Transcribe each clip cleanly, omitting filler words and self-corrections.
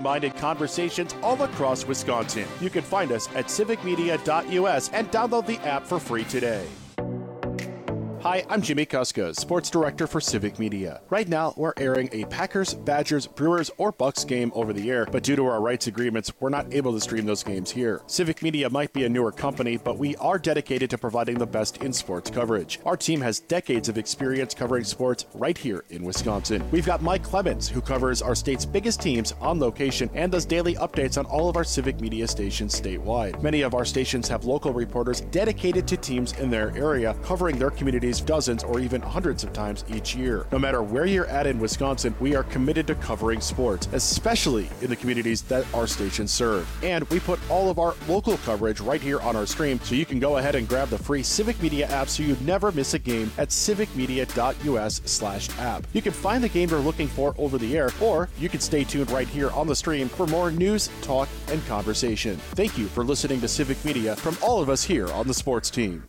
civic-minded conversations all across Wisconsin. You can find us at civicmedia.us and download the app for free today. Hi, I'm Jimmy Kuska, Sports Director for Civic Media. Right now, we're airing a Packers, Badgers, Brewers, or Bucks game over the air, but due to our rights agreements, we're not able to stream those games here. Civic Media might be a newer company, but we are dedicated to providing the best in sports coverage. Our team has decades of experience covering sports right here in Wisconsin. We've got Mike Clemens, who covers our state's biggest teams on location and does daily updates on all of our Civic Media stations statewide. Many of our stations have local reporters dedicated to teams in their area, covering their communities dozens or even hundreds of times each year. No matter where you're at in Wisconsin, we are committed to covering sports, especially in the communities that our stations serve. And we put all of our local coverage right here on our stream, so you can go ahead and grab the free Civic Media app so you never miss a game at civicmedia.us/app. You can find the game you're looking for over the air, or you can stay tuned right here on the stream for more news, talk, and conversation. Thank you for listening to Civic Media from all of us here on the sports team.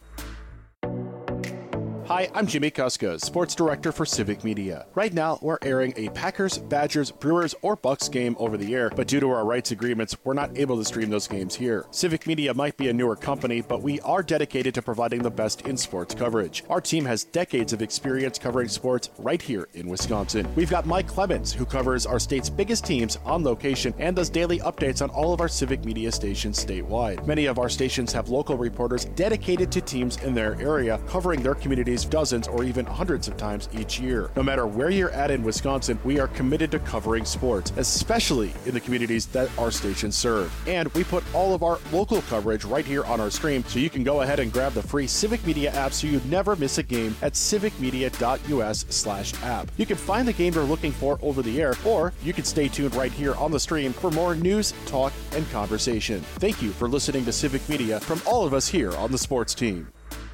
Hi, I'm Jimmy Kuska, Sports Director for Civic Media. Right now, we're airing a Packers, Badgers, Brewers, or Bucks game over the air, but due to our rights agreements, we're not able to stream those games here. Civic Media might be a newer company, but we are dedicated to providing the best in sports coverage. Our team has decades of experience covering sports right here in Wisconsin. We've got Mike Clemens, who covers our state's biggest teams on location and does daily updates on all of our Civic Media stations statewide. Many of our stations have local reporters dedicated to teams in their area, covering their communities dozens or even hundreds of times each year. No matter where you're at in Wisconsin, we are committed to covering sports, especially in the communities that our stations serve. And we put all of our local coverage right here on our stream, so you can go ahead and grab the free Civic Media app so you never miss a game at civicmedia.us/app. You can find the game you're looking for over the air, or you can stay tuned right here on the stream for more news, talk, and conversation. Thank you for listening to Civic Media from all of us here on the sports team.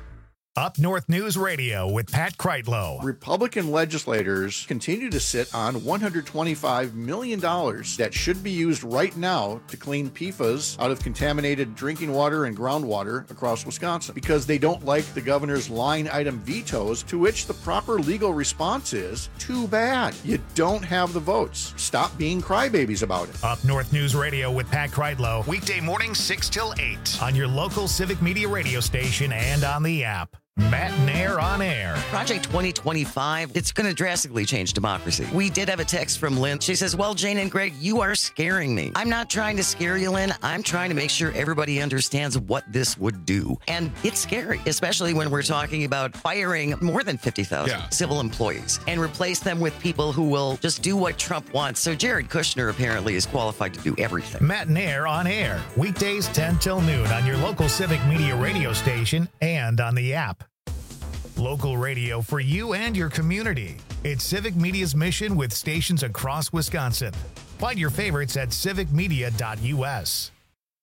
Up North News Radio with Pat Kreitlow. Republican legislators continue to sit on $125 million that should be used right now to clean PFAS out of contaminated drinking water and groundwater across Wisconsin because they don't like the governor's line item vetoes, to which the proper legal response is, too bad. You don't have the votes. Stop being crybabies about it. Up North News Radio with Pat Kreitlow. Weekday mornings 6 till 8 on your local Civic Media radio station and on the app. Matt Nair on air. Project 2025, it's going to drastically change democracy. We did have a text from Lynn. She says, well, Jane and Greg, you are scaring me. I'm not trying to scare you, Lynn. I'm trying to make sure everybody understands what this would do. And it's scary, especially when we're talking about firing more than 50,000 civil employees and replace them with people who will just do what Trump wants. So Jared Kushner apparently is qualified to do everything. Matt Nair on air. Weekdays 10 till noon on your local Civic Media radio station and on the app. Local radio for you and your community. It's Civic Media's mission with stations across Wisconsin. Find your favorites at civicmedia.us.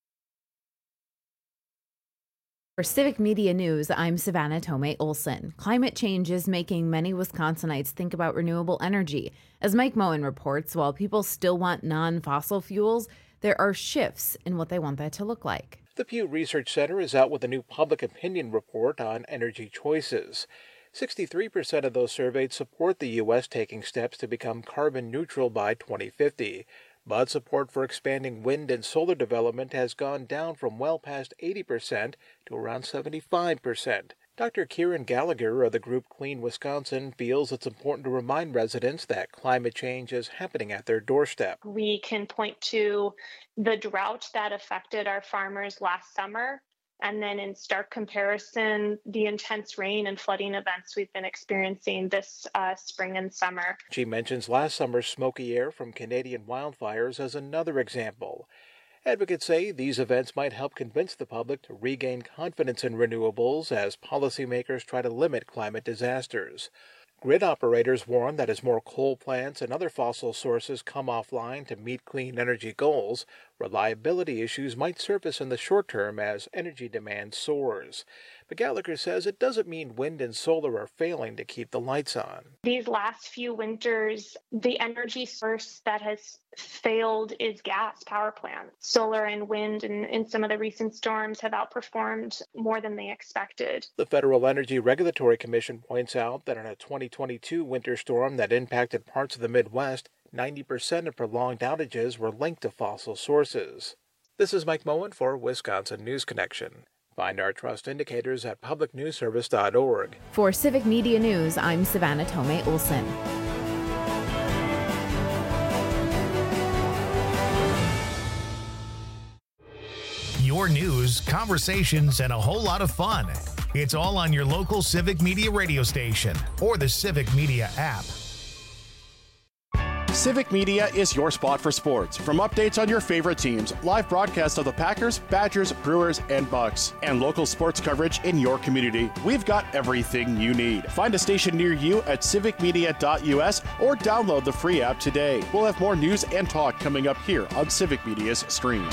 For Civic Media News, I'm Savannah Tomei Olson. Climate change is making many Wisconsinites think about renewable energy. As Mike Moen reports, while people still want non-fossil fuels, there are shifts in what they want that to look like. The Pew Research Center is out with a new public opinion report on energy choices. 63% of those surveyed support the U.S. taking steps to become carbon neutral by 2050. But support for expanding wind and solar development has gone down from well past 80% to around 75%. Dr. Kieran Gallagher of the group Clean Wisconsin feels it's important to remind residents that climate change is happening at their doorstep. We can point to the drought that affected our farmers last summer, and then in stark comparison, the intense rain and flooding events we've been experiencing this spring and summer. She mentions last summer's smoky air from Canadian wildfires as another example. Advocates say these events might help convince the public to regain confidence in renewables as policymakers try to limit climate disasters. Grid operators warn that as more coal plants and other fossil sources come offline to meet clean energy goals, reliability issues might surface in the short term as energy demand soars. But Gallagher says it doesn't mean wind and solar are failing to keep the lights on. These last few winters, the energy source that has failed is gas power plants. Solar and wind in some of the recent storms have outperformed more than they expected. The Federal Energy Regulatory Commission points out that in a 2022 winter storm that impacted parts of the Midwest, 90% of prolonged outages were linked to fossil sources. This is Mike Moen for Wisconsin News Connection. Find our trust indicators at publicnewsservice.org. For Civic Media News, I'm Savannah Tomei Olson. Your news, conversations, and a whole lot of fun. It's all on your local Civic Media radio station or the Civic Media app. Civic Media is your spot for sports. From updates on your favorite teams, live broadcasts of the Packers, Badgers, Brewers, and Bucks, and local sports coverage in your community, we've got everything you need. Find a station near you at civicmedia.us or download the free app today. We'll have more news and talk coming up here on Civic Media's stream.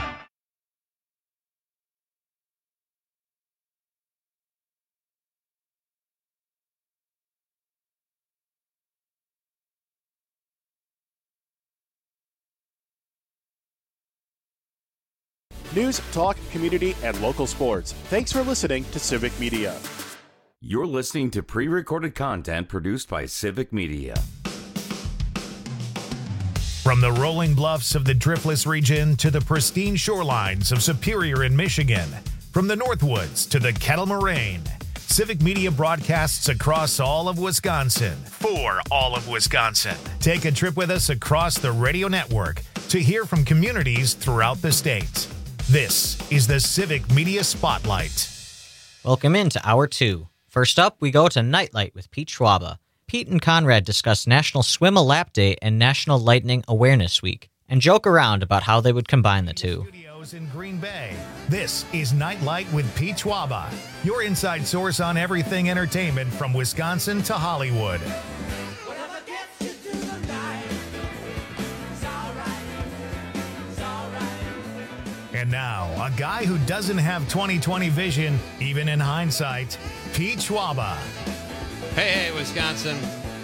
News, talk, community, and local sports. Thanks for listening to Civic Media. You're listening to pre-recorded content produced by Civic Media. From the rolling bluffs of the Driftless region to the pristine shorelines of Superior in Michigan, from the Northwoods to the Kettle Moraine, Civic Media broadcasts across all of Wisconsin for all of Wisconsin. Take a trip with us across the radio network to hear from communities throughout the state. This is the Civic Media Spotlight. Welcome into Hour 2. First up, we go to Nightlight with Pete Schwaba. Pete and Conrad discuss National Swim a Lap Day and National Lightning Awareness Week, and joke around about how they would combine the two. Studios in Green Bay. This is Nightlight with Pete Schwaba, your inside source on everything entertainment from Wisconsin to Hollywood. And now, a guy who doesn't have 20/20 vision, even in hindsight, Pete Schwaba. Hey, Wisconsin.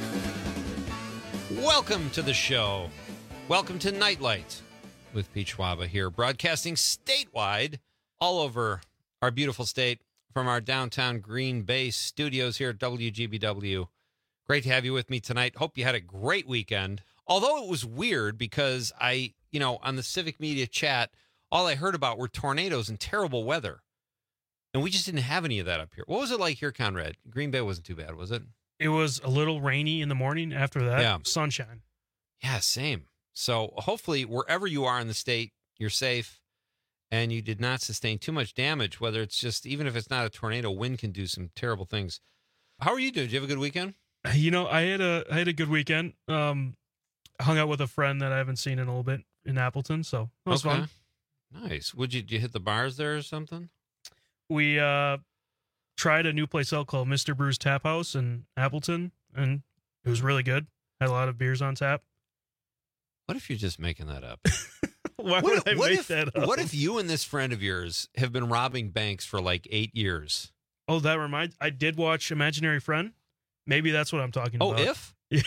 Welcome to the show. Welcome to Nightlight with Pete Schwaba here, broadcasting statewide all over our beautiful state from our downtown Green Bay studios here at WGBW. Great to have you with me tonight. Hope you had a great weekend. Although it was weird because on the Civic Media chat, all I heard about were tornadoes and terrible weather. And we just didn't have any of that up here. What was it like here, Conrad? Green Bay wasn't too bad, was it? It was a little rainy in the morning. After that, yeah. Sunshine. Yeah, same. So hopefully wherever you are in the state, you're safe and you did not sustain too much damage, whether it's just, even if it's not a tornado, wind can do some terrible things. How are you doing? Did you have a good weekend? I had a good weekend. Hung out with a friend that I haven't seen in a little bit in Appleton, so it was fun. Nice. Did you hit the bars there or something? We tried a new place out called Mr. Brew's Tap House in Appleton, and it was really good. Had a lot of beers on tap. What if you're just making that up? Why would I make that up? What if you and this friend of yours have been robbing banks for like 8 years? Oh, that reminds. I did watch Imaginary Friend. Maybe that's what I'm talking about. Oh, if? Yeah.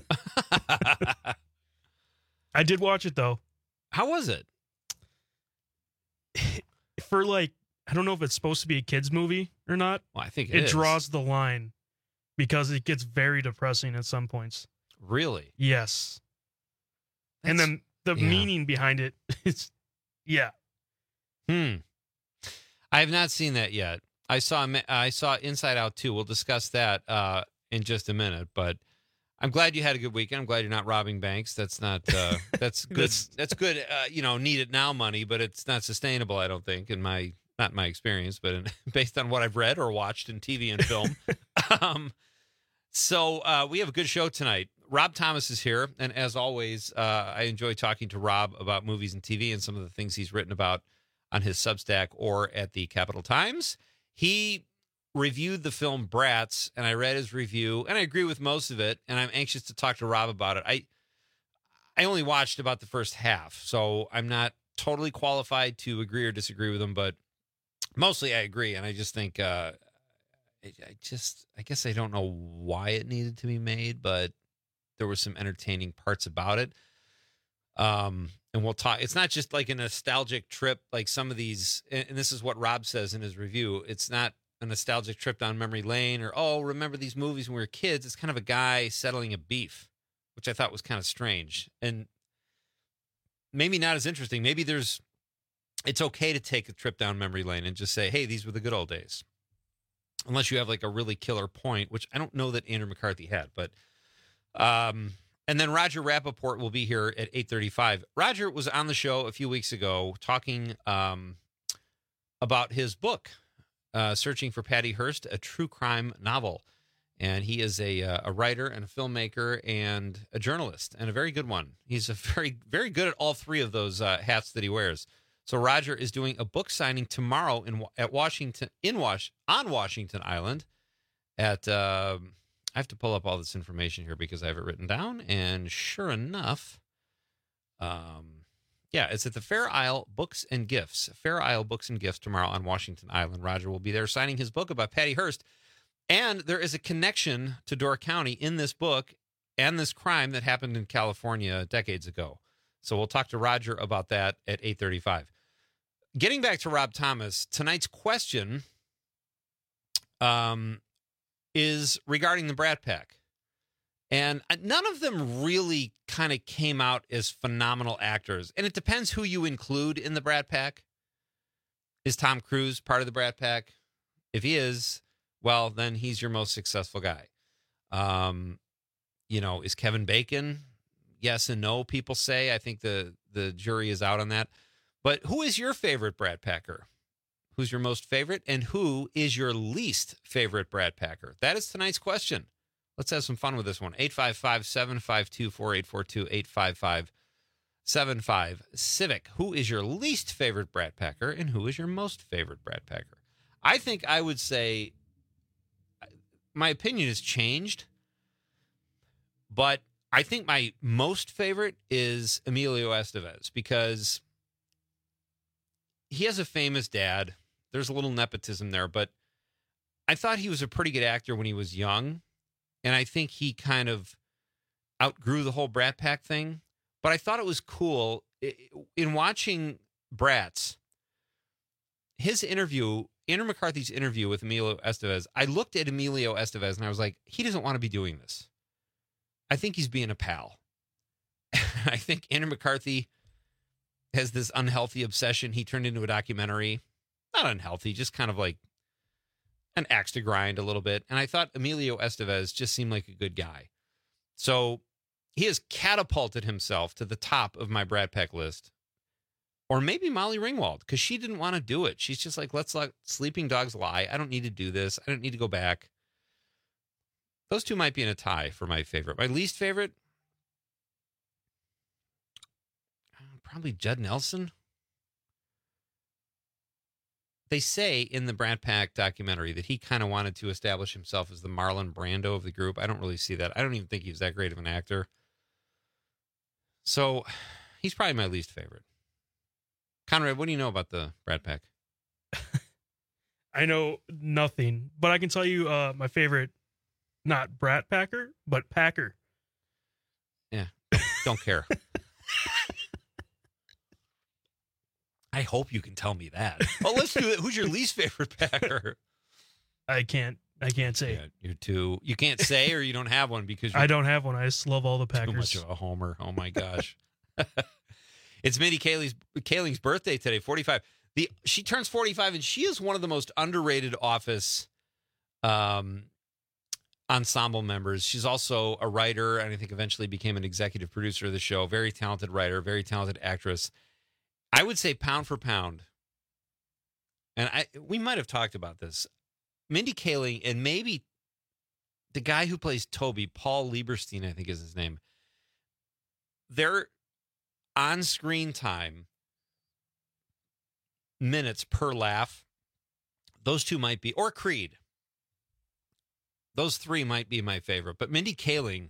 I did watch it though. How was it? For I don't know if it's supposed to be a kid's movie or not. Well, I think it draws the line because it gets very depressing at some points. Really? Yes. And then the meaning behind it is, yeah. I have not seen that yet. I saw Inside Out 2. We'll discuss that in just a minute, but I'm glad you had a good weekend. I'm glad you're not robbing banks. That's not that's good. That's good. Need it now money, but it's not sustainable. I don't think not in my experience, but based on what I've read or watched in TV and film. So we have a good show tonight. Rob Thomas is here, and as always, I enjoy talking to Rob about movies and TV and some of the things he's written about on his Substack or at the Capital Times. He reviewed the film Bratz, and I read his review, and I agree with most of it, and I'm anxious to talk to Rob about it. I only watched about the first half, so I'm not totally qualified to agree or disagree with him, but mostly I agree, and I just think, I guess I don't know why it needed to be made, but there were some entertaining parts about it. And we'll talk. It's not just like a nostalgic trip, like some of these, and this is what Rob says in his review. It's not a nostalgic trip down memory lane or, remember these movies when we were kids. It's kind of a guy settling a beef which I thought was kind of strange and maybe not as interesting. Maybe it's okay to take a trip down memory lane and just say, hey, these were the good old days. Unless you have like a really killer point, which I don't know that Andrew McCarthy had. But and then Roger Rappaport will be here at 8:35. Roger was on the show a few weeks ago talking about his book, Searching for Patty Hearst, a true crime novel. And he is a writer and a filmmaker and a journalist, and a very good one. He's a very, very good at all three of those hats that he wears. So Roger is doing a book signing tomorrow on Washington Island. At I have to pull up all this information here because I have it written down. And sure enough, it's at the Fair Isle Books and Gifts. Fair Isle Books and Gifts tomorrow on Washington Island. Roger will be there signing his book about Patty Hearst. And there is a connection to Door County in this book and this crime that happened in California decades ago. So we'll talk to Roger about that at 8:35. Getting back to Rob Thomas, tonight's question is regarding the Brat Pack. And none of them really kind of came out as phenomenal actors. And it depends who you include in the Brat Pack. Is Tom Cruise part of the Brat Pack? If he is, well, then he's your most successful guy. Is Kevin Bacon? Yes and no, people say. I think the jury is out on that. But who is your favorite Brat Packer? Who's your most favorite? And who is your least favorite Brat Packer? That is tonight's question. Let's have some fun with this one. 855-752-4842, 855-75-CIVIC. Who is your least favorite Brat Packer? And who is your most favorite Brat Packer? I think I would say my opinion has changed, but I think my most favorite is Emilio Estevez because he has a famous dad. There's a little nepotism there, but I thought he was a pretty good actor when he was young, and I think he kind of outgrew the whole Brat Pack thing. But I thought it was cool in watching Bratz, his interview, Andrew McCarthy's interview with Emilio Estevez. I looked at Emilio Estevez and I was like, he doesn't want to be doing this. I think he's being a pal. I think Andrew McCarthy has this unhealthy obsession he turned into a documentary. Not unhealthy, just kind of like an axe to grind a little bit. And I thought Emilio Estevez just seemed like a good guy. So he has catapulted himself to the top of my Brat Pack list. Or maybe Molly Ringwald, because she didn't want to do it. She's just like, let's let sleeping dogs lie. I don't need to do this. I don't need to go back. Those two might be in a tie for my favorite. My least favorite? Probably Judd Nelson. They say in the Brat Pack documentary that he kind of wanted to establish himself as the Marlon Brando of the group. I don't really see that. I don't even think he was that great of an actor. So he's probably my least favorite. Conrad, what do you know about the Brat Pack? I know nothing, but I can tell you my favorite, not Brat Packer, but Packer. Yeah, don't care. I hope you can tell me that. Well, let's do it. Who's your least favorite Packer? I can't say. Yeah, you're too. You can't say, or you don't have one because I don't have one. I just love all the Packers. Too much of a homer. Oh my gosh. It's Mindy Kaling's birthday today, 45. She turns 45, and she is one of the most underrated Office ensemble members. She's also a writer, and I think eventually became an executive producer of the show. Very talented writer, very talented actress. I would say pound for pound, and we might have talked about this, Mindy Kaling and maybe the guy who plays Toby, Paul Lieberstein, I think is his name, their on-screen time, minutes per laugh, those two might be, or Creed. Those three might be my favorite. But Mindy Kaling,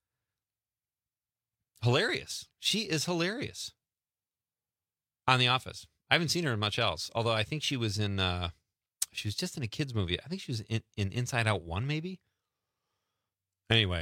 hilarious. She is hilarious on The Office. I haven't seen her in much else, although I think she was just in a kids movie. I think she was in Inside Out 1, maybe. Anyway,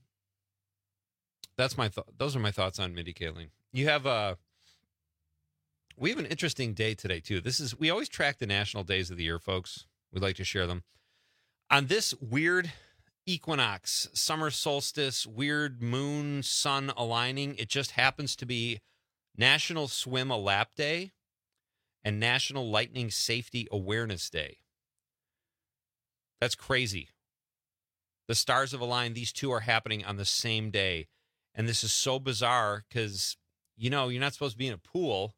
those are my thoughts on Mindy Kaling. We have an interesting day today too. We always track the national days of the year, folks. We'd like to share them. On this weird equinox, summer solstice, weird moon, sun aligning. It just happens to be National Swim a Lap Day and National Lightning Safety Awareness Day. That's crazy. The stars have aligned. These two are happening on the same day. And this is so bizarre because, you're not supposed to be in a pool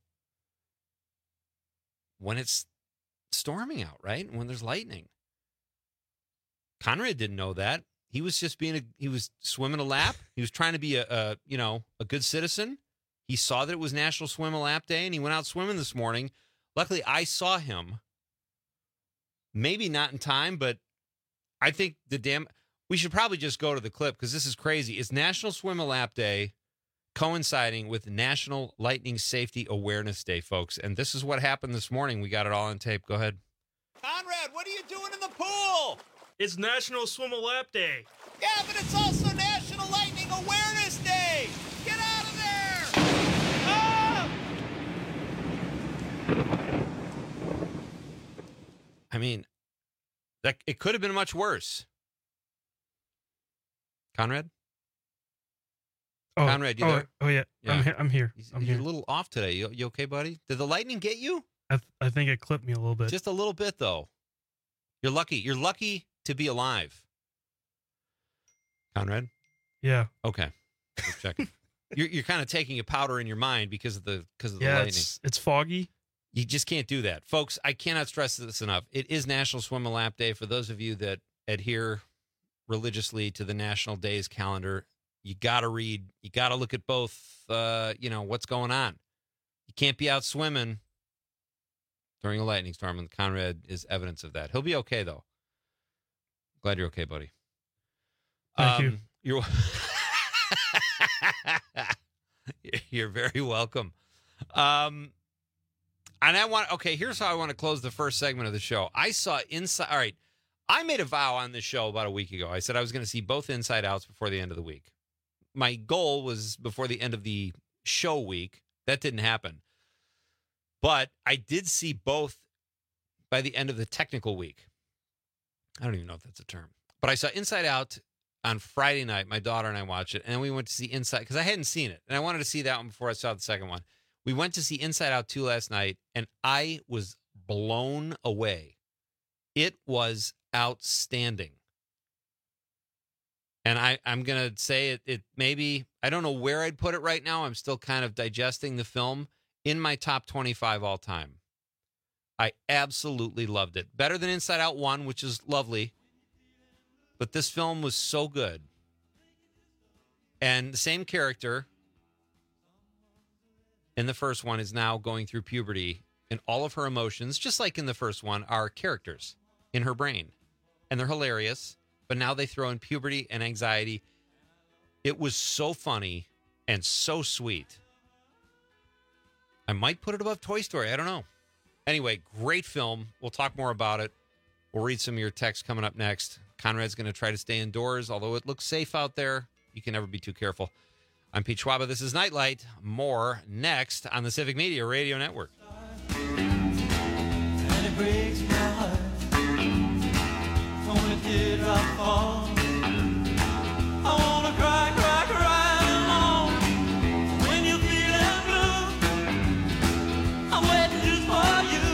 when it's storming out, right? When there's lightning. Conrad didn't know that. He was just he was swimming a lap. He was trying to be a good citizen. He saw that it was National Swim a Lap Day and he went out swimming this morning. Luckily, I saw him. Maybe not in time, but I think we should probably just go to the clip because this is crazy. It's National Swim a Lap Day coinciding with National Lightning Safety Awareness Day, folks. And this is what happened this morning. We got it all on tape. Go ahead. Conrad, what are you doing in the pool? It's National Swim a Lap Day. Yeah, but it's also National Lightning Awareness Day. Get out of there! Ah! I mean, it could have been much worse. Conrad? Conrad, you there? Oh, yeah. I'm here. You're a little off today. You okay, buddy? Did the lightning get you? I think it clipped me a little bit. Just a little bit, though. You're lucky. You're lucky to be alive. Conrad? Yeah. Okay. Just checking. You're kind of taking a powder in your mind because of the lightning. It's foggy. You just can't do that. Folks, I cannot stress this enough. It is National Swim a Lap Day. For those of you that adhere religiously to the national days calendar, you got to read. You got to look at both, what's going on. You can't be out swimming during a lightning storm, and Conrad is evidence of that. He'll be okay, though. Glad you're okay, buddy. Thank you. You're very welcome. And here's how I want to close the first segment of the show. I saw Inside. All right. I made a vow on this show about a week ago. I said I was going to see both Inside Outs before the end of the week. My goal was before the end of the show week. That didn't happen. But I did see both by the end of the technical week. I don't even know if that's a term. But I saw Inside Out on Friday night. My daughter and I watched it. And we went to see Inside, because I hadn't seen it. And I wanted to see that one before I saw the second one. We went to see Inside Out 2 last night, and I was blown away. It was outstanding. And I'm going to say it maybe, I don't know where I'd put it right now. I'm still kind of digesting the film. In my top 25 all time. I absolutely loved it. Better than Inside Out 1, which is lovely. But this film was so good. And the same character in the first one is now going through puberty, and all of her emotions, just like in the first one, are characters in her brain. And they're hilarious, but now they throw in puberty and anxiety. It was so funny and so sweet. I might put it above Toy Story. I don't know. Anyway, great film. We'll talk more about it. We'll read some of your texts coming up next. Conrad's going to try to stay indoors, although it looks safe out there. You can never be too careful. I'm Pete Schwaba. This is Nightlight. More next on the Civic Media Radio Network. And it breaks my heart. Only teardrop fall. I wanna cry, cry, cry alone. When you're feeling blue, I'm waiting just for you.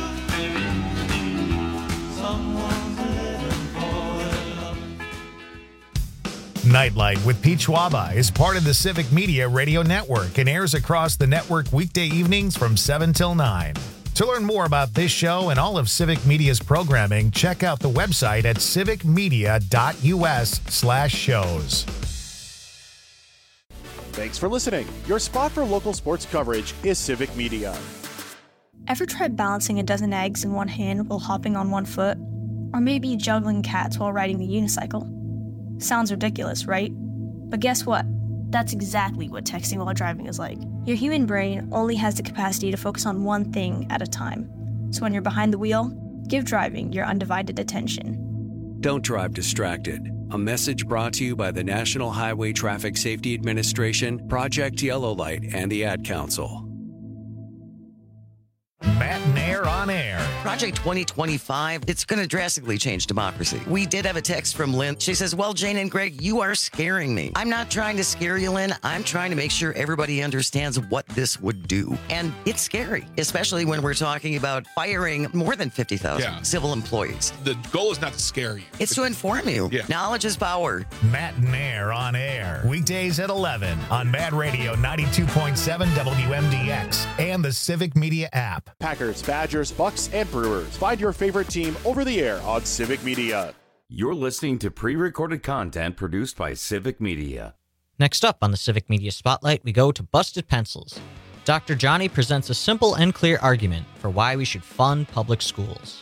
Someone's living for love. Nightlight with Pete Schwaba is part of the Civic Media Radio Network and airs across the network weekday evenings from 7 till 9. To learn more about this show and all of Civic Media's programming, check out the website at civicmedia.us/shows. Thanks for listening. Your spot for local sports coverage is Civic Media. Ever tried balancing a dozen eggs in one hand while hopping on one foot? Or maybe juggling cats while riding the unicycle? Sounds ridiculous, right? But guess what? That's exactly what texting while driving is like. Your human brain only has the capacity to focus on one thing at a time. So when you're behind the wheel, give driving your undivided attention. Don't drive distracted. A message brought to you by the National Highway Traffic Safety Administration, Project Yellow Light, and the Ad Council. Matt and Air Nair on Air. Project 2025, it's going to drastically change democracy. We did have a text from Lynn. She says, well, Jane and Greg, you are scaring me. I'm not trying to scare you, Lynn. I'm trying to make sure everybody understands what this would do. And it's scary, especially when we're talking about firing more than 50,000 civil employees. The goal is not to scare you. It's to inform you. Yeah. Knowledge is power. Matt Nair on Air. Weekdays at 11 on Mad Radio 92.7 WMDX and the Civic Media app. Packers, Badgers, Bucks, and Brewers. Find your favorite team over the air on Civic Media. You're listening to pre-recorded content produced by Civic Media. Next up on the Civic Media Spotlight, we go to Busted Pencils. Dr. Johnny presents a simple and clear argument for why we should fund public schools.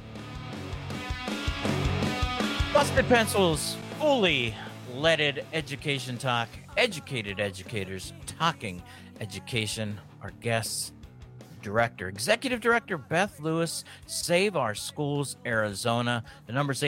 Busted Pencils, fully leaded education talk, educated educators talking education. Our guests, Executive Director Beth Lewis, Save Our Schools Arizona. The number's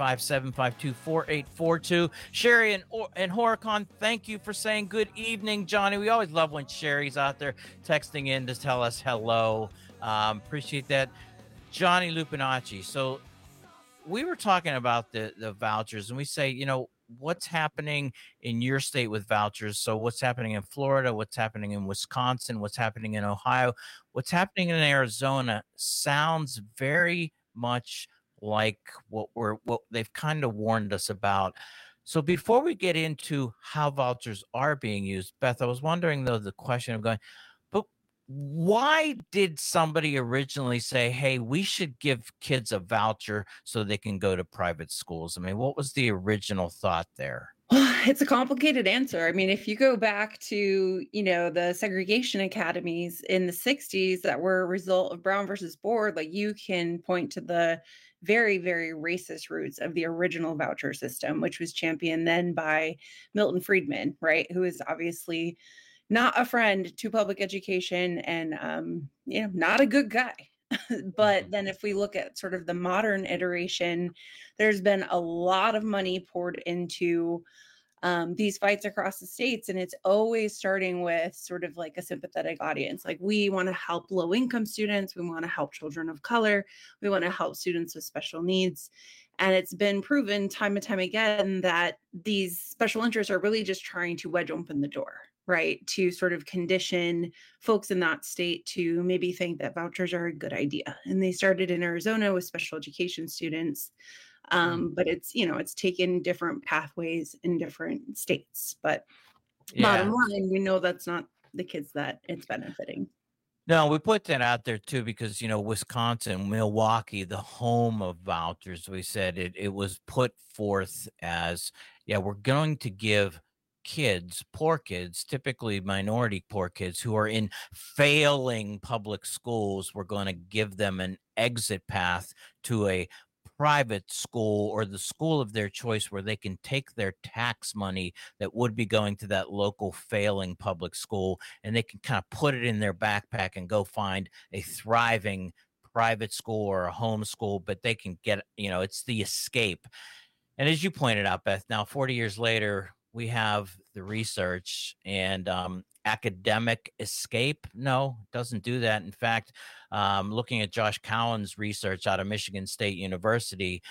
855-752-4842. Sherry and Horicon, thank you for saying good evening, Johnny. We always love when Sherry's out there texting in to tell us hello. Appreciate that. Johnny Lupinacci. So we were talking about the vouchers, and we say, you know, what's happening in your state with vouchers? So what's happening in Florida, what's happening in Wisconsin, what's happening in Ohio, what's happening in Arizona sounds very much like what they've kind of warned us about. So before we get into how vouchers are being used, Beth, I was wondering though, the question of going, but why did somebody originally say, hey, we should give kids a voucher so they can go to private schools? I mean, what was the original thought there? It's a complicated answer. I mean, if you go back to, you know, the segregation academies in the 60s that were a result of Brown versus Board, like you can point to the very, very racist roots of the original voucher system, which was championed then by Milton Friedman, right? Who is obviously not a friend to public education and, you know, not a good guy. But then if we look at sort of the modern iteration, there's been a lot of money poured into these fights across the states. And it's always starting with sort of like a sympathetic audience. Like we want to help low income students. We want to help children of color. We want to help students with special needs. And it's been proven time and time again that these special interests are really just trying to wedge open the door, right? To sort of condition folks in that state to maybe think that vouchers are a good idea. And they started in Arizona with special education students. But it's, you know, it's taken different pathways in different states. But bottom line, we know that's not the kids that it's benefiting. No, we put that out there too, because, you know, Wisconsin, Milwaukee, the home of vouchers, we said it was put forth as, we're going to give kids, poor kids, typically minority poor kids who are in failing public schools, we're going to give them an exit path to a private school or the school of their choice where they can take their tax money that would be going to that local failing public school and they can kind of put it in their backpack and go find a thriving private school or a home school, but they can get, you know, it's the escape. And as you pointed out, Beth, now 40 years later, we have the research and academic escape. No, it doesn't do that. In fact, looking at Josh Cowan's research out of Michigan State University,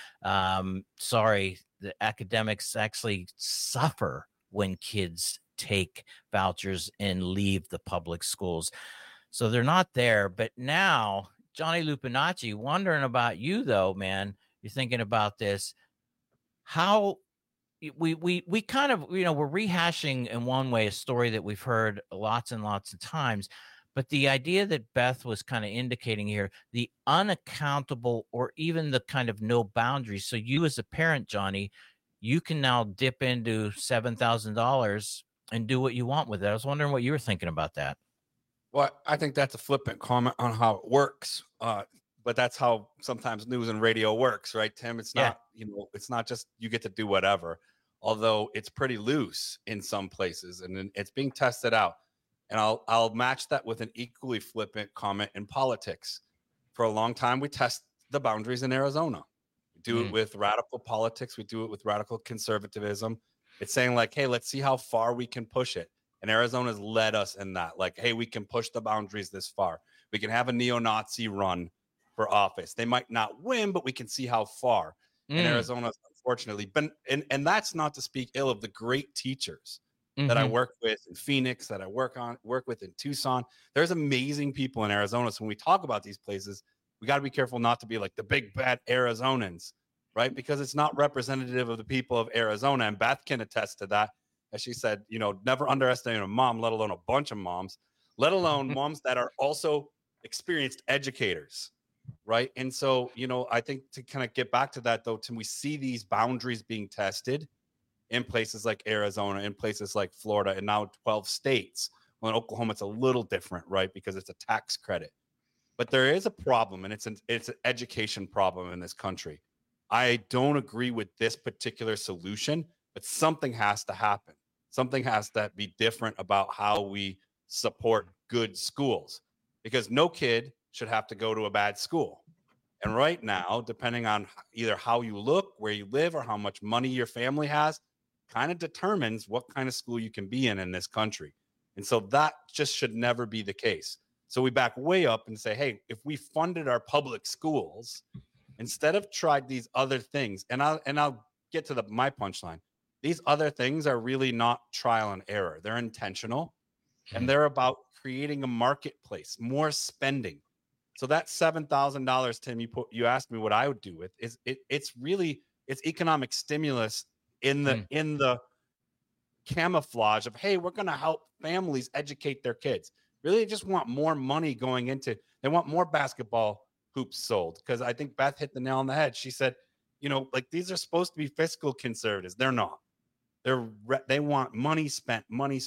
the academics actually suffer when kids take vouchers and leave the public schools. So they're not there. But now, Johnny Lupinacci, wondering about you, though, man, you're thinking about this. How we kind of, you know, we're rehashing in one way a story that we've heard lots and lots of times, but the idea that Beth was kind of indicating here, the unaccountable or even the kind of no boundaries. So you as a parent, Johnny, you can now dip into $7,000 and do what you want with it. I was wondering what you were thinking about that. Well, I think that's a flippant comment on how it works. But that's how sometimes news and radio works, right, Tim? It's not, you know, it's not just you get to do whatever, although it's pretty loose in some places and it's being tested out. And I'll match that with an equally flippant comment in politics. For a long time, we test the boundaries in Arizona. We do it with radical politics. We do it with radical conservatism. It's saying like, hey, let's see how far we can push it. And Arizona's led us in that. Like, hey, we can push the boundaries this far. We can have a neo-Nazi run for office. They might not win, but we can see how far. And Arizona's unfortunately been, and that's not to speak ill of the great teachers that I work with in Phoenix, that I work with in Tucson. There's amazing people in Arizona. So when we talk about these places, we got to be careful not to be like the big bad Arizonans, right? Because it's not representative of the people of Arizona. And Beth can attest to that. As she said, never underestimate a mom, let alone a bunch of moms, let alone moms that are also experienced educators, right? And so, I think to kind of get back to that, though, Tim, we see these boundaries being tested in places like Arizona, in places like Florida, and now 12 states. Well, in Oklahoma, it's a little different, right? Because it's a tax credit. But there is a problem, and it's an education problem in this country. I don't agree with this particular solution, but something has to happen. Something has to be different about how we support good schools, because no kid should have to go to a bad school. And right now, depending on either how you look, where you live, or how much money your family has, kind of determines what kind of school you can be in this country. And so that just should never be the case. So we back way up and say, hey, if we funded our public schools, instead of tried these other things, and I'll get to my punchline. These other things are really not trial and error. They're intentional, and they're about creating a marketplace, more spending. So that $7,000, Tim, you asked me what I would do with is it's economic stimulus in the camouflage of, hey, we're going to help families educate their kids. Really, they just want more money going into. They want more basketball hoops sold, because I think Beth hit the nail on the head. She said, these are supposed to be fiscal conservatives. They're not. They want money spent,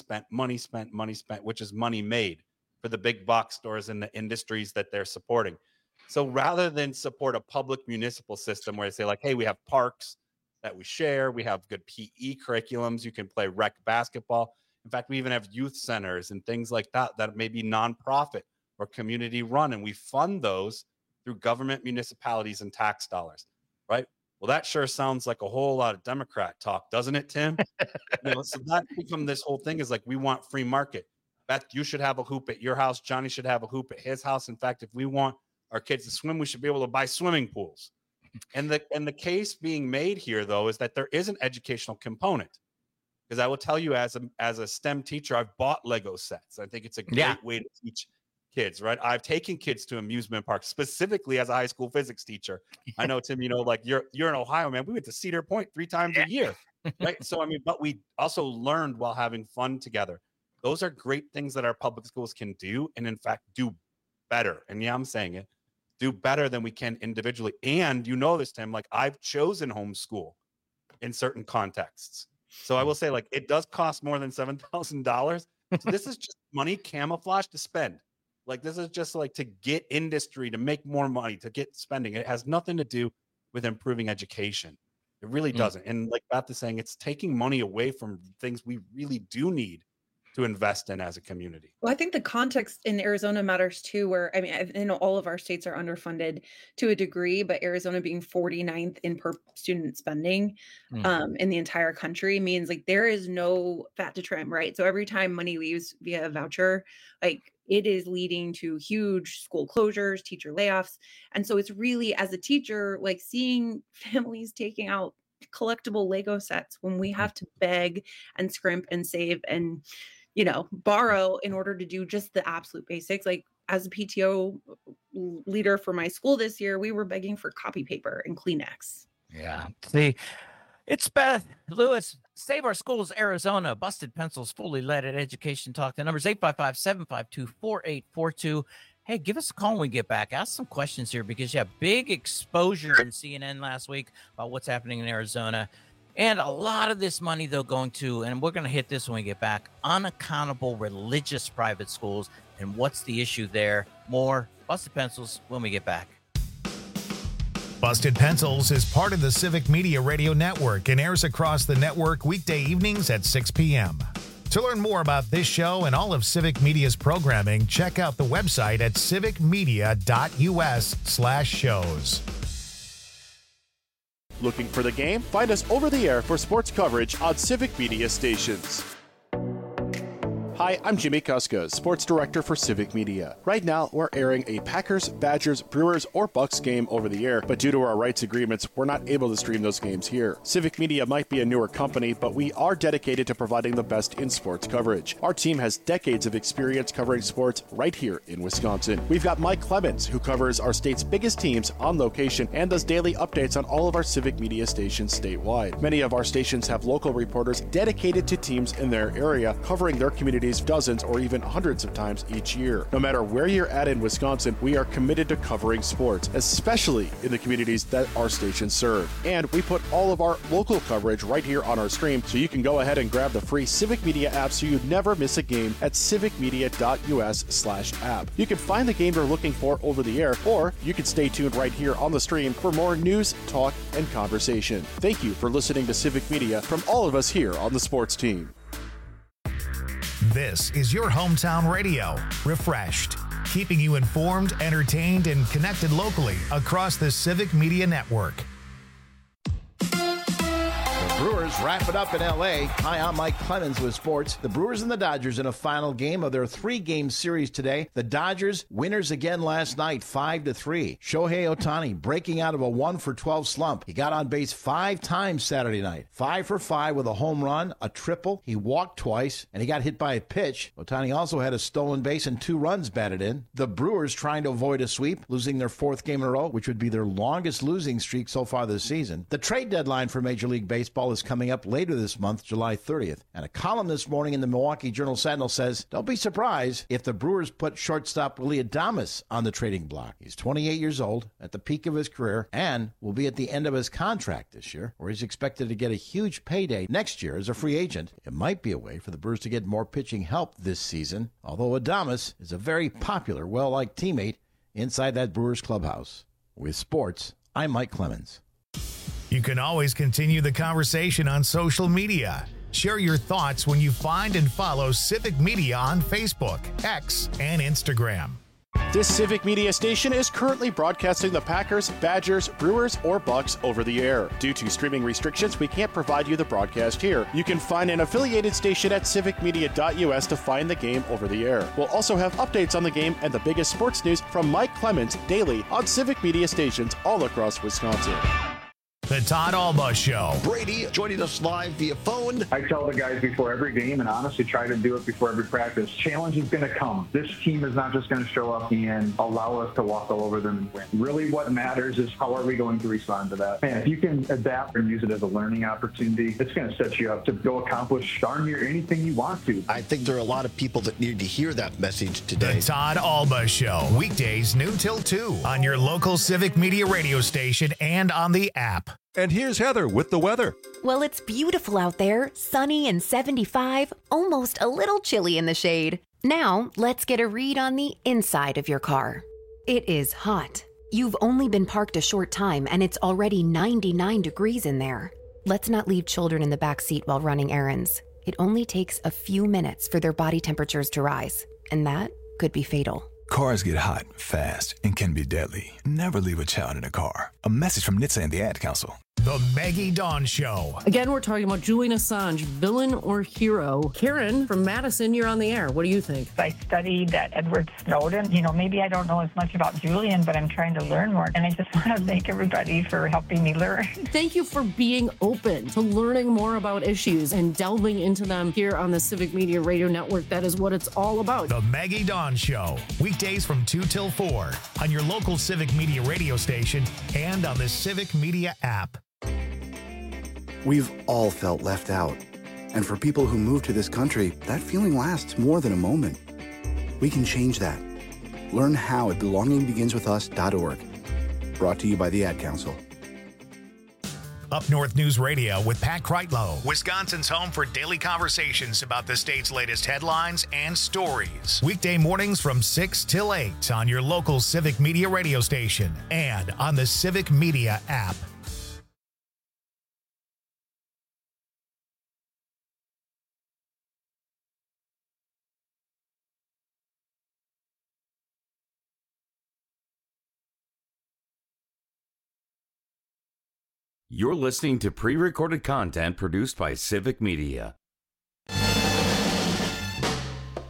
which is money made for the big box stores and the industries that they're supporting. So rather than support a public municipal system where they say like, hey, we have parks that we share, we have good PE curriculums, you can play rec basketball. In fact, we even have youth centers and things like that may be nonprofit or community run, and we fund those through government, municipalities, and tax dollars, right? Well, that sure sounds like a whole lot of Democrat talk, doesn't it, Tim? So that become this whole thing is like, we want free market. Beth, you should have a hoop at your house. Johnny should have a hoop at his house. In fact, if we want our kids to swim, we should be able to buy swimming pools. And the case being made here, though, is that there is an educational component. Because I will tell you, as a STEM teacher, I've bought Lego sets. I think it's a great way to teach kids, right? I've taken kids to amusement parks, specifically as a high school physics teacher. I know, Tim, like you're in Ohio, man. We went to Cedar Point 3 times a year, right? So, but we also learned while having fun together. Those are great things that our public schools can do, and in fact, do better. And yeah, I'm saying it, do better than we can individually. And this, Tim, like I've chosen homeschool in certain contexts. So I will say, like, it does cost more than $7,000. So this is just money camouflage to spend. Like, this is just like to get industry, to make more money, to get spending. It has nothing to do with improving education. It really doesn't. And like Beth is saying, it's taking money away from things we really do need to invest in as a community. Well, I think the context in Arizona matters too, where, I know all of our states are underfunded to a degree, but Arizona being 49th in per student spending in the entire country means like there is no fat to trim, right? So every time money leaves via a voucher, like it is leading to huge school closures, teacher layoffs. And so it's really, as a teacher, like seeing families taking out collectible Lego sets when we have to beg and scrimp and save and borrow in order to do just the absolute basics. Like as a PTO leader for my school this year, we were begging for copy paper and Kleenex. Yeah. See, it's Beth Lewis, Save Our Schools, Arizona, Busted Pencils, fully led at Education Talk. The number is 855-752-4842. Hey, give us a call when we get back. Ask some questions here because you have big exposure in CNN last week about what's happening in Arizona. And a lot of this money, though, going to, and we're going to hit this when we get back, unaccountable religious private schools. And what's the issue there? More Busted Pencils when we get back. Busted Pencils is part of the Civic Media Radio Network and airs across the network weekday evenings at 6 p.m. To learn more about this show and all of Civic Media's programming, check out the website at civicmedia.us/shows. Looking for the game? Find us over the air for sports coverage on Civic Media stations. Hi, Hi, I'm Jimmy Kuskos, Sports Director for Civic Media. Right now, we're airing a Packers, Badgers, Brewers, or Bucks game over the air, but due to our rights agreements, we're not able to stream those games here. Civic Media might be a newer company, but we are dedicated to providing the best in sports coverage. Our team has decades of experience covering sports right here in Wisconsin. We've got Mike Clemens, who covers our state's biggest teams on location and does daily updates on all of our Civic Media stations statewide. Many of our stations have local reporters dedicated to teams in their area, covering their communities dozens or even hundreds of times each year. No matter where you're at in Wisconsin, we are committed to covering sports, especially in the communities that our stations serve. And we put all of our local coverage right here on our stream, so you can go ahead and grab the free Civic Media app so you never miss a game at civicmedia.us/app. You can find the game you're looking for over the air, or you can stay tuned right here on the stream for more news, talk, and conversation. Thank you for listening to Civic Media from all of us here on the sports team. This is your hometown radio, refreshed, keeping you informed, entertained, and connected locally across the Civic Media Network. Brewers wrap it up in L.A. Hi, I'm Mike Clemens with sports. The Brewers and the Dodgers in a final game of their 3-game series today. The Dodgers winners again last night, 5-3. Shohei Ohtani breaking out of a 1-for-12 slump. He got on base 5 times Saturday night. 5 for 5 with a home run, a triple. He walked twice, and he got hit by a pitch. Ohtani also had a stolen base and 2 runs batted in. The Brewers trying to avoid a sweep, losing their 4th game in a row, which would be their longest losing streak so far this season. The trade deadline for Major League Baseball is coming up later this month, July 30th. And a column this morning in the Milwaukee Journal-Sentinel says, don't be surprised if the Brewers put shortstop Willy Adames on the trading block. He's 28 years old, at the peak of his career, and will be at the end of his contract this year, where he's expected to get a huge payday next year as a free agent. It might be a way for the Brewers to get more pitching help this season, although Adames is a very popular, well-liked teammate inside that Brewers clubhouse. With sports, I'm Mike Clemens. You can always continue the conversation on social media. Share your thoughts when you find and follow Civic Media on Facebook, X, and Instagram. This Civic Media station is currently broadcasting the Packers, Badgers, Brewers, or Bucks over the air. Due to streaming restrictions, we can't provide you the broadcast here. You can find an affiliated station at civicmedia.us to find the game over the air. We'll also have updates on the game and the biggest sports news from Mike Clemens daily on Civic Media stations all across Wisconsin. The Todd Alba Show. Brady joining us live via phone. I tell the guys before every game, and honestly try to do it before every practice, challenge is going to come. This team is not just going to show up and allow us to walk all over them and win. Really what matters is how are we going to respond to that. And if you can adapt and use it as a learning opportunity, it's going to set you up to go accomplish darn near anything you want to. I think there are a lot of people that need to hear that message today. The Todd Alba Show. Weekdays noon till 2 on your local Civic Media radio station and on the app. And here's Heather with the weather. Well, it's beautiful out there, sunny and 75, almost a little chilly in the shade. Now, let's get a read on the inside of your car. It is hot. You've only been parked a short time and it's already 99 degrees in there. Let's not leave children in the back seat while running errands. It only takes a few minutes for their body temperatures to rise, and that could be fatal. Cars get hot, fast, and can be deadly. Never leave a child in a car. A message from NHTSA and the Ad Council. The Maggie Dawn Show. Again, we're talking about Julian Assange, villain or hero. Karen from Madison, you're on the air. What do you think? I studied that Edward Snowden. Maybe I don't know as much about Julian, but I'm trying to learn more. And I just want to thank everybody for helping me learn. Thank you for being open to learning more about issues and delving into them here on the Civic Media Radio Network. That is what it's all about. The Maggie Dawn Show. Weekdays from 2 till 4 on your local Civic Media radio station and on the Civic Media app. We've all felt left out. And for people who move to this country, that feeling lasts more than a moment. We can change that. Learn how at belongingbeginswithus.org. Brought to you by the Ad Council. Up North News Radio with Pat Kreitlow, Wisconsin's home for daily conversations about the state's latest headlines and stories. Weekday mornings from 6 till 8 on your local Civic Media radio station and on the Civic Media app. You're listening to pre-recorded content produced by Civic Media.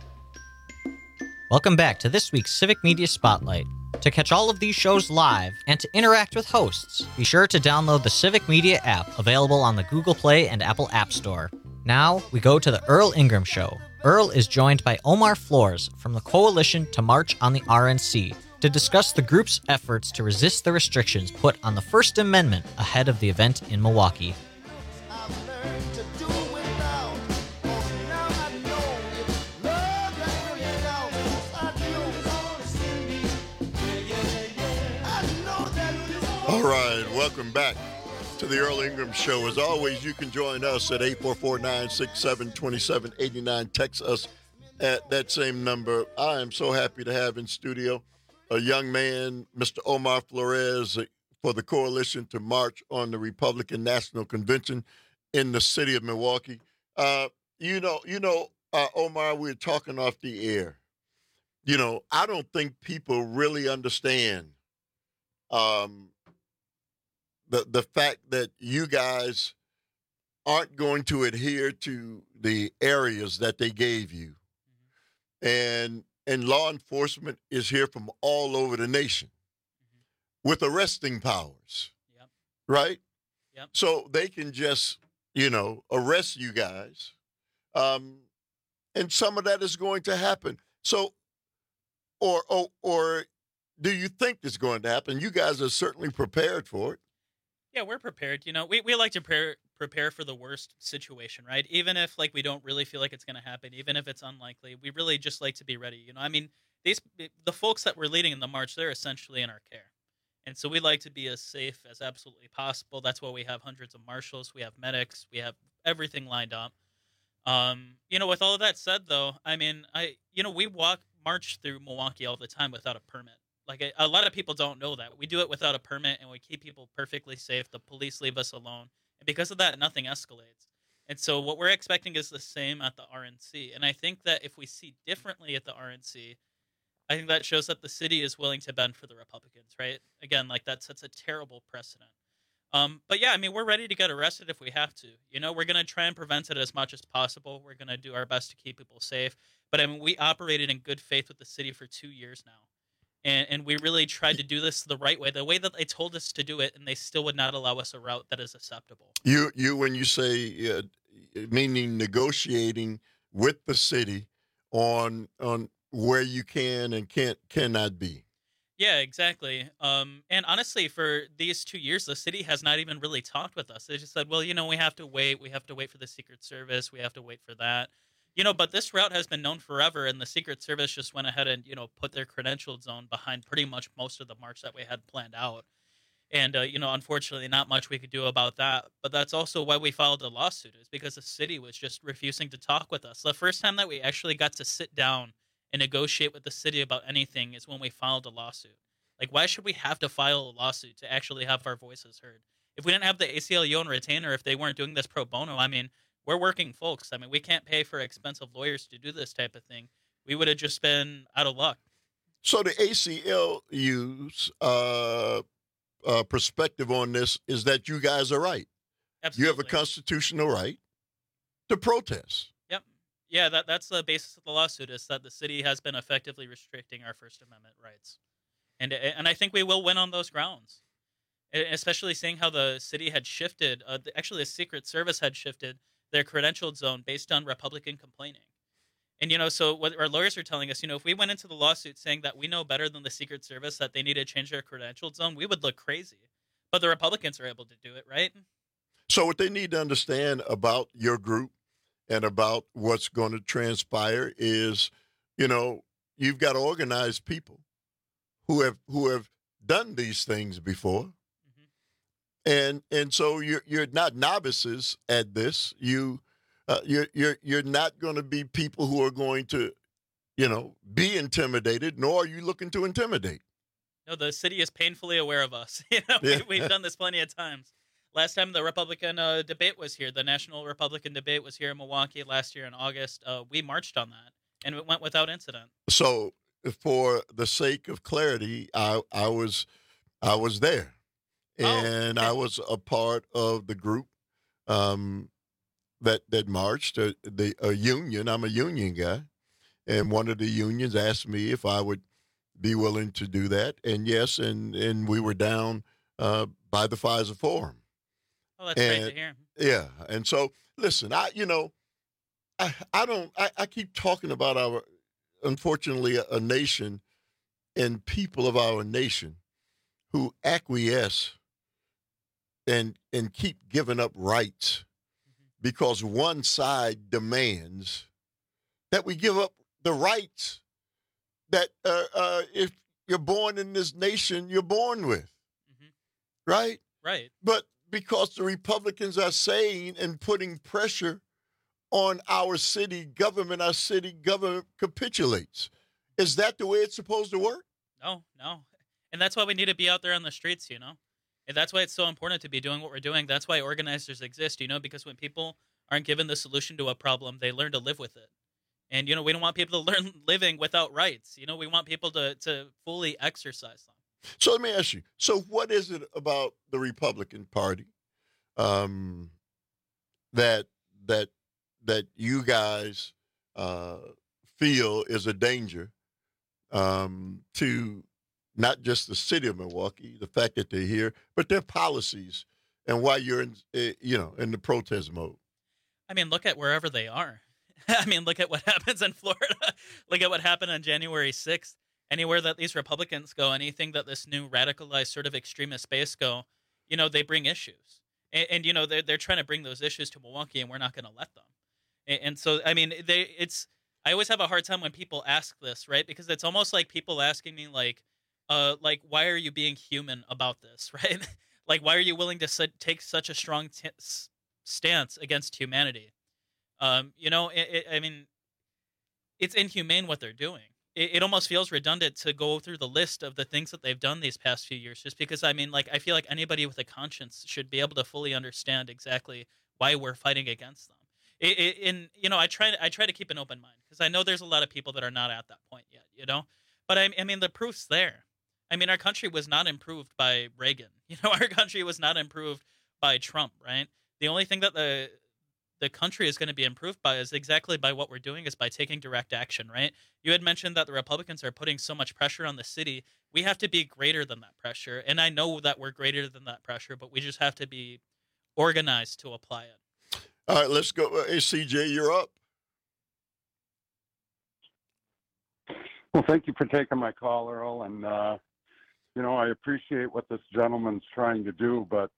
Welcome back to this week's Civic Media Spotlight. To catch all of these shows live and to interact with hosts, be sure to download the Civic Media app available on the Google Play and Apple App Store. Now, we go to the Earl Ingram Show. Earl is joined by Omar Flores from the Coalition to March on the RNC to discuss the group's efforts to resist the restrictions put on the First Amendment ahead of the event in Milwaukee. All right, welcome back to the Earl Ingram Show. As always, you can join us at 844-967-2789. Text us at that same number. I am so happy to have in studio a young man, Mr. Omar Flores, for the Coalition to March on the Republican National Convention in the city of Milwaukee. Omar, we were talking off the air. I don't think people really understand the fact that you guys aren't going to adhere to the areas that they gave you. And law enforcement is here from all over the nation with arresting powers, right? Yep. So they can just, arrest you guys. And some of that is going to happen. So, or do you think it's going to happen? You guys are certainly prepared for it. Yeah, we're prepared. We like to prepare for the worst situation, right? Even if we don't really feel like it's going to happen, even if it's unlikely, we really just like to be ready. The folks that we're leading in the march, they're essentially in our care. And so we like to be as safe as absolutely possible. That's why we have hundreds of marshals, we have medics, we have everything lined up. With all of that said though, we march through Milwaukee all the time without a permit. A lot of people don't know that. We do it without a permit, and we keep people perfectly safe. The police leave us alone. And because of that, nothing escalates. And so what we're expecting is the same at the RNC. And I think that if we see differently at the RNC, I think that shows that the city is willing to bend for the Republicans, right? Again, that sets a terrible precedent. But yeah, we're ready to get arrested if we have to. We're going to try and prevent it as much as possible. We're going to do our best to keep people safe. But we operated in good faith with the city for 2 years now. And we really tried to do this the right way, the way that they told us to do it, and they still would not allow us a route that is acceptable. You when you say meaning negotiating with the city on where you can and cannot be. Yeah, exactly. And honestly, for these 2 years, the city has not even really talked with us. They just said, well, we have to wait. We have to wait for the Secret Service. We have to wait for that. But this route has been known forever, and the Secret Service just went ahead and, put their credentialed zone behind pretty much most of the march that we had planned out. And, unfortunately, not much we could do about that. But that's also why we filed a lawsuit, is because the city was just refusing to talk with us. The first time that we actually got to sit down and negotiate with the city about anything is when we filed a lawsuit. Why should we have to file a lawsuit to actually have our voices heard? If we didn't have the ACLU and retainer, if they weren't doing this pro bono, we're working folks. We can't pay for expensive lawyers to do this type of thing. We would have just been out of luck. So the ACLU's perspective on this is that you guys are right. Absolutely. You have a constitutional right to protest. Yep. Yeah, that's the basis of the lawsuit, is that the city has been effectively restricting our First Amendment rights. And I think we will win on those grounds, especially seeing how the city had shifted. Actually, the Secret Service had shifted their credentialed zone based on Republican complaining. And, so what our lawyers are telling us, if we went into the lawsuit saying that we know better than the Secret Service that they need to change their credentialed zone, we would look crazy. But the Republicans are able to do it, right? So what they need to understand about your group and about what's going to transpire is, you've got organized people who have done these things before. And so you're not novices at this. You're not going to be people who are going to, be intimidated, nor are you looking to intimidate. No, the city is painfully aware of us. We've done this plenty of times. Last time the Republican debate was here, the National Republican debate was here in Milwaukee last year in August. We marched on that, and it went without incident. So, for the sake of clarity, I was there. And I was a part of the group that marched, a union. I'm a union guy. and one of the unions asked me if I would be willing to do that, and yes, and we were down by the Pfizer Forum. Oh, that's great to hear. Yeah, and so listen, I keep talking about our, unfortunately, a nation and people of our nation who acquiesce and keep giving up rights because one side demands that we give up the rights that if you're born in this nation, you're born with, right? Right. But because the Republicans are saying and putting pressure on our city government capitulates. Is that the way it's supposed to work? No. And that's why we need to be out there on the streets, And that's why it's so important to be doing what we're doing. That's why organizers exist, because when people aren't given the solution to a problem, they learn to live with it. And, we don't want people to learn living without rights. We want people to fully exercise them. So let me ask you, so what is it about the Republican Party that you guys feel is a danger to not just the city of Milwaukee, the fact that they're here, but their policies and why you're in the protest mode? I mean, look at wherever they are. I mean, look at what happens in Florida. Look at what happened on January 6th. Anywhere that these Republicans go, anything that this new radicalized sort of extremist base go, they bring issues. And they're trying to bring those issues to Milwaukee, and we're not going to let them. And so, I mean, I always have a hard time when people ask this, right? Because it's almost like people asking me, like, why are you being human about this, right? Like, why are you willing to take such a strong stance against humanity? I mean, it's inhumane what they're doing. It almost feels redundant to go through the list of the things that they've done these past few years, just because, I mean, like, I feel like anybody with a conscience should be able to fully understand exactly why we're fighting against them. I try to keep an open mind because I know there's a lot of people that are not at that point yet, But I mean, the proof's there. I mean, our country was not improved by Reagan. Our country was not improved by Trump, right? The only thing that the country is going to be improved by is exactly by what we're doing, is by taking direct action, right? You had mentioned that the Republicans are putting so much pressure on the city. We have to be greater than that pressure. And I know that we're greater than that pressure, but we just have to be organized to apply it. All right, let's go. Hey, CJ, you're up. Well, thank you for taking my call, Earl. And, I appreciate what this gentleman's trying to do, but,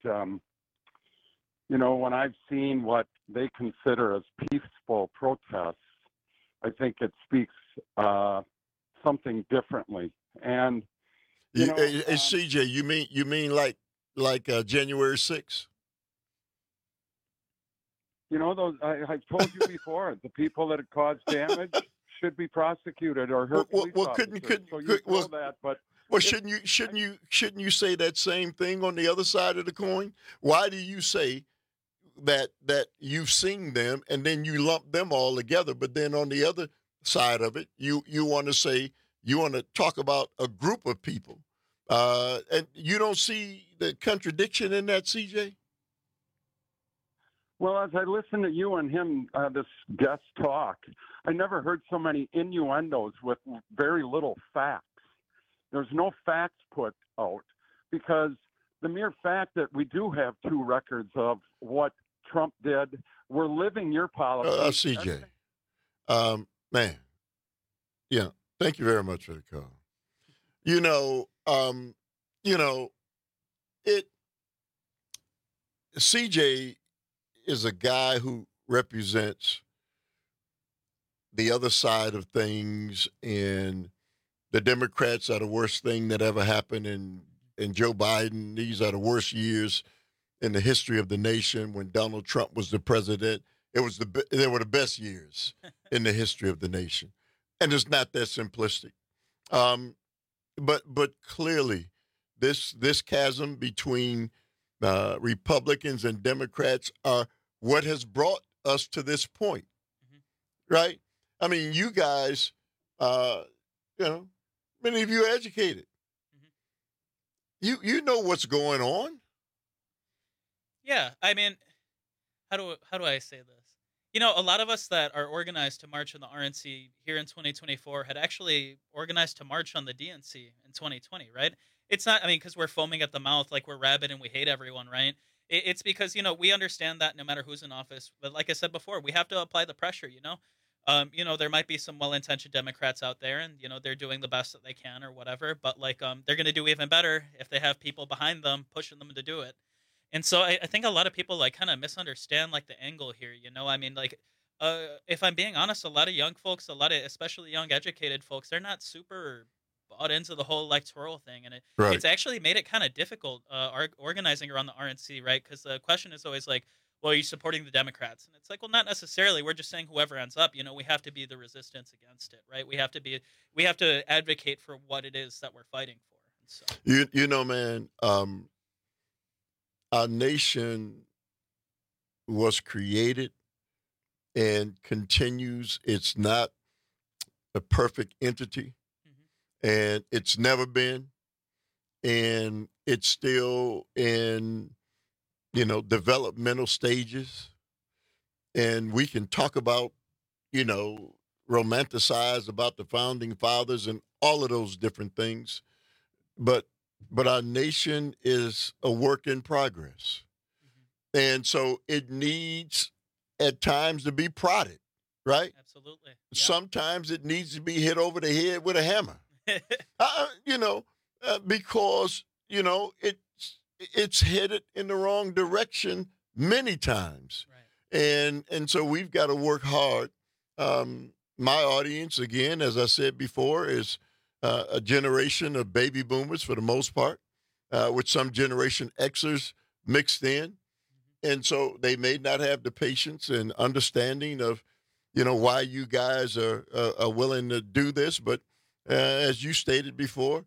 when I've seen what they consider as peaceful protests, I think it speaks something differently. And CJ, you mean like January 6th? Those I've told you before. The people that have caused damage should be prosecuted or hurt. Shouldn't you say that same thing on the other side of the coin? Why do you say that you've seen them and then you lump them all together, but then on the other side of it, you want to talk about a group of people, and you don't see the contradiction in that, CJ? Well, as I listen to you and him, this guest talk, I never heard so many innuendos with very little facts. There's no facts put out because the mere fact that we do have two records of what Trump did, we're living your policy. CJ, man, yeah, thank you very much for the call. CJ is a guy who represents the other side of things, and the Democrats are the worst thing that ever happened, and Joe Biden, these are the worst years in the history of the nation. When Donald Trump was the president, they were the best years in the history of the nation. And it's not that simplistic. But clearly, this chasm between Republicans and Democrats are what has brought us to this point, right? I mean, you guys, many of you are educated. You know what's going on. Yeah, I mean, how do I say this? You know, a lot of us that are organized to march in the RNC here in 2024 had actually organized to march on the DNC in 2020, right? It's not, I mean, because we're foaming at the mouth like we're rabid and we hate everyone, right? It's because, you know, we understand that no matter who's in office, but like I said before, we have to apply the pressure, you know? You know, there might be some well-intentioned Democrats out there and, you know, they're doing the best that they can or whatever, but like they're going to do even better if they have people behind them pushing them to do it. And so I think a lot of people like kind of misunderstand like the angle here, you know? I mean, like, if I'm being honest, a lot of young folks, especially young educated folks, they're not super bought into the whole electoral thing. And it's actually made it kind of difficult organizing around the RNC, right? Because the question is always like, well, are you supporting the Democrats? And it's like, well, not necessarily. We're just saying whoever ends up, you know, we have to be the resistance against it, right? We have to advocate for what it is that we're fighting for. And so. You know, man, our nation was created and continues. It's not a perfect entity, and it's never been, and it's still in, you know, developmental stages. And we can talk about, you know, romanticize about the founding fathers and all of those different things, but our nation is a work in progress. And so it needs at times to be prodded, right? Absolutely. Yeah. Sometimes it needs to be hit over the head with a hammer, you know, because, you know, it's headed in the wrong direction many times. Right. And so we've got to work hard. My audience, again, as I said before, is a generation of baby boomers for the most part, with some Generation Xers mixed in. And so they may not have the patience and understanding of, you know, why you guys are willing to do this. But as you stated before,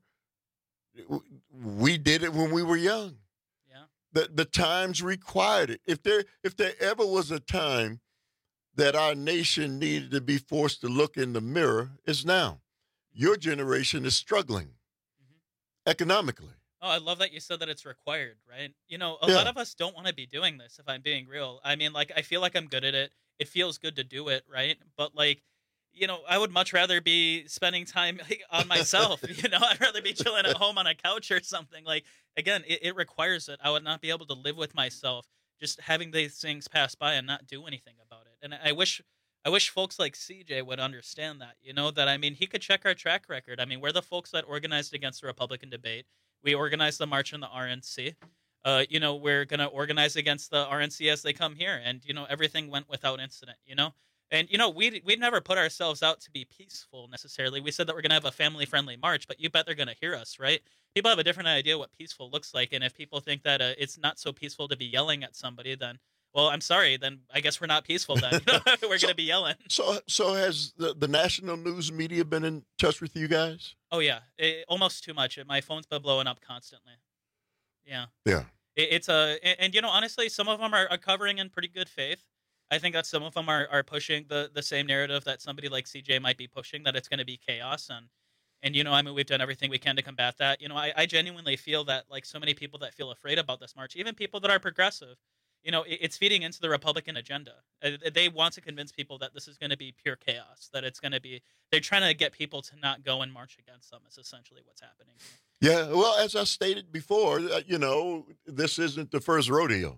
we did it when we were young. Yeah. The times required it. If there ever was a time that our nation needed to be forced to look in the mirror, it's now. Your generation is struggling economically. Oh, I love that you said that it's required, right? You know, a lot of us don't want to be doing this, if I'm being real. I mean, like, I feel like I'm good at it. It feels good to do it, right? But, like, you know, I would much rather be spending time on myself. You know, I'd rather be chilling at home on a couch or something. Like, again, it requires it. I would not be able to live with myself just having these things pass by and not do anything about it. And I wish folks like CJ would understand that, you know, that, I mean, he could check our track record. I mean, we're the folks that organized against the Republican debate. We organized the march in the RNC. You know, we're going to organize against the RNC as they come here. And, you know, everything went without incident, you know. And, you know, we never put ourselves out to be peaceful necessarily. We said that we're going to have a family-friendly march, but you bet they're going to hear us, right? People have a different idea what peaceful looks like. And if people think that it's not so peaceful to be yelling at somebody, then, well, I'm sorry, then I guess we're not peaceful then. We're going to be yelling. So has the national news media been in touch with you guys? Oh, yeah. Almost too much. My phone's been blowing up constantly. Yeah. Yeah. And you know, honestly, some of them are covering in pretty good faith. I think that some of them are pushing the same narrative that somebody like CJ might be pushing, that it's going to be chaos. And, you know, I mean, we've done everything we can to combat that. You know, I genuinely feel that, like, so many people that feel afraid about this march, even people that are progressive, you know, it's feeding into the Republican agenda. They want to convince people that this is going to be pure chaos, that it's going to be, they're trying to get people to not go and march against them. Is essentially what's happening. Yeah, well, as I stated before, you know, this isn't the first rodeo.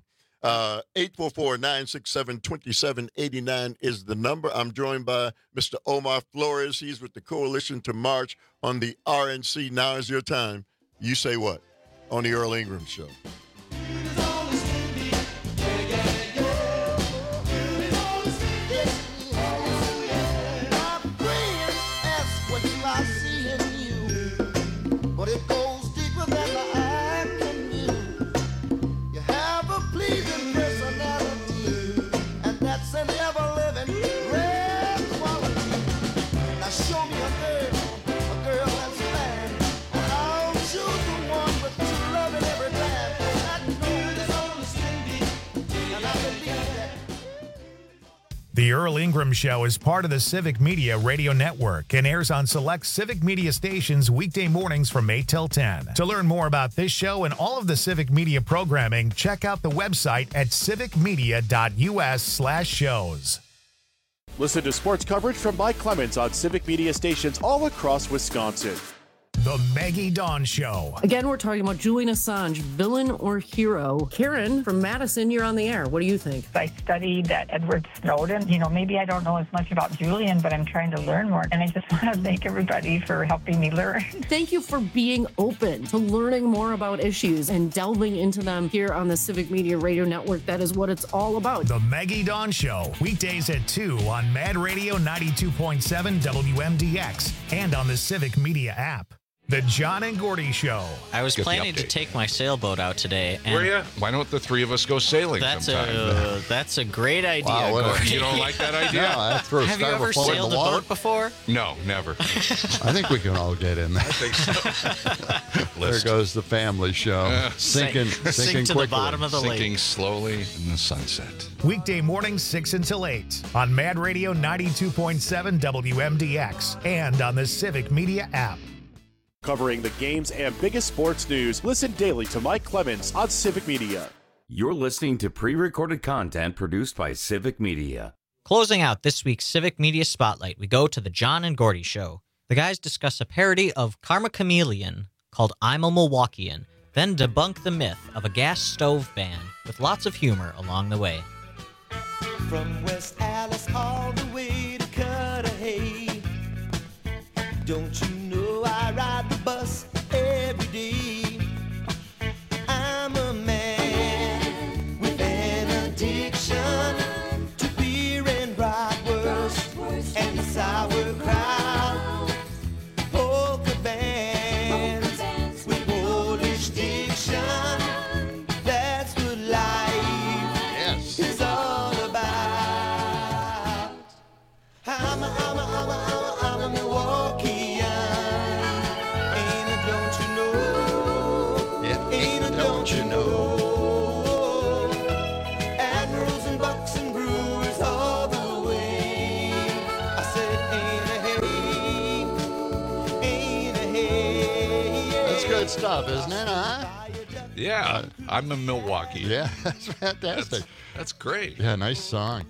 844-967-2789 is the number. I'm joined by Mr. Omar Flores. He's with the Coalition to March on the RNC. Now is your time. You say what on the Earl Ingram Show. The Earl Ingram Show is part of the Civic Media Radio Network and airs on select Civic Media stations weekday mornings from 8 till 10. To learn more about this show and all of the Civic Media programming, check out the website at civicmedia.us/shows. Listen to sports coverage from Mike Clemens on Civic Media stations all across Wisconsin. The Maggie Dawn Show. Again, we're talking about Julian Assange, villain or hero. Karen from Madison, you're on the air. What do you think? I studied that Edward Snowden. Maybe I don't know as much about Julian, but I'm trying to learn more. And I just want to thank everybody for helping me learn. Thank you for being open to learning more about issues and delving into them here on the Civic Media Radio Network. That is what it's all about. The Maggie Dawn Show, weekdays at 2 on Mad Radio 92.7 WMDX and on the Civic Media app. The John and Gordy Show. I was Get the planning to update. take my sailboat out today. And Were you? Why don't the three of us go sailing sometime? That's a great idea. Wow, Gordy. you don't like that idea? No, that's for Have you ever styrofoam in the sailed a water. boat before? No, never. I think we can all get in there. I think so. There goes the family show. Sinking Sink to quickly. the bottom of the Sinking lake. slowly in the sunset. Weekday mornings 6 until 8 on Mad Radio 92.7 WMDX and on the Civic Media app. Covering the games and biggest sports news, listen daily to Mike Clemens on Civic Media. You're listening to pre-recorded content produced by Civic Media. Closing out this week's Civic Media Spotlight, we go to the John and Gordy Show. The guys discuss a parody of Karma Chameleon called I'm a Milwaukeean, then debunk the myth of a gas stove ban with lots of humor along the way. From West Alice all the way to Cudahy. Don't you know I ride the bus every day? I'm a man with an addiction to beer and bratwurst and sauerkraut. Polka bands with Polish diction. That's what life is all about. I'm a Milwaukeean. Ain't it, don't you know? Ain't it, don't you know? Admirals and Bucks and Brewers all the way. I said, ain't a hey. That's good stuff, isn't it, huh? Yeah, I'm in Milwaukee. Yeah, that's fantastic. That's great. Yeah, nice song.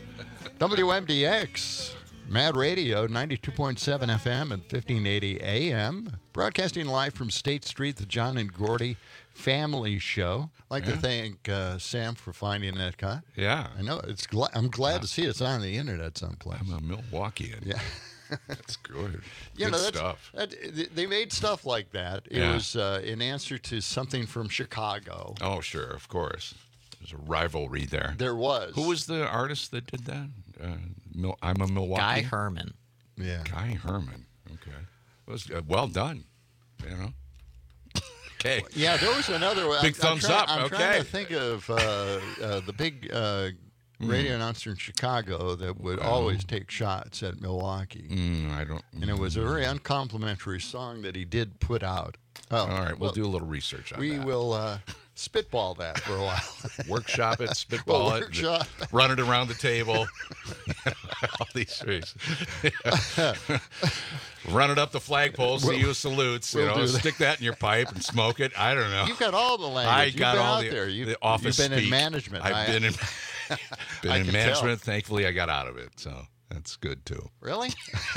WMDX, Mad Radio, 92.7 FM and 1580 AM. Broadcasting live from State Street, the John and Gordy Family Show. I'd like to thank Sam for finding that cut. Yeah. I know. I'm glad to see it's on the internet someplace. I'm a Milwaukeean. Yeah. That's good. You Good know, stuff. They made stuff like that. It was in answer to something from Chicago. Oh, sure, of course. There's a rivalry there. There was. Who was the artist that did that? I'm a Milwaukee. Guy Herman. Yeah. Guy Herman. Okay. It was well done. You know. Okay. Yeah, there was another one. Big thumbs up. I'm Okay. trying to think of the big radio announcer in Chicago that would always take shots at Milwaukee. I don't. And it was a very uncomplimentary song that he did put out. All right, we'll do a little research on that. We will spitball that for a while. Workshop it, spitball We'll it, workshop. run it around the table. All these things. Run it up the flagpole, see who salutes. we'll do that. Stick that in your pipe and smoke it. I don't know. You've got all the language. I You've got been all out the, there. the office You've been in speak. management. I've been in I in can management. Thankfully, I got out of it, so that's good too. Really?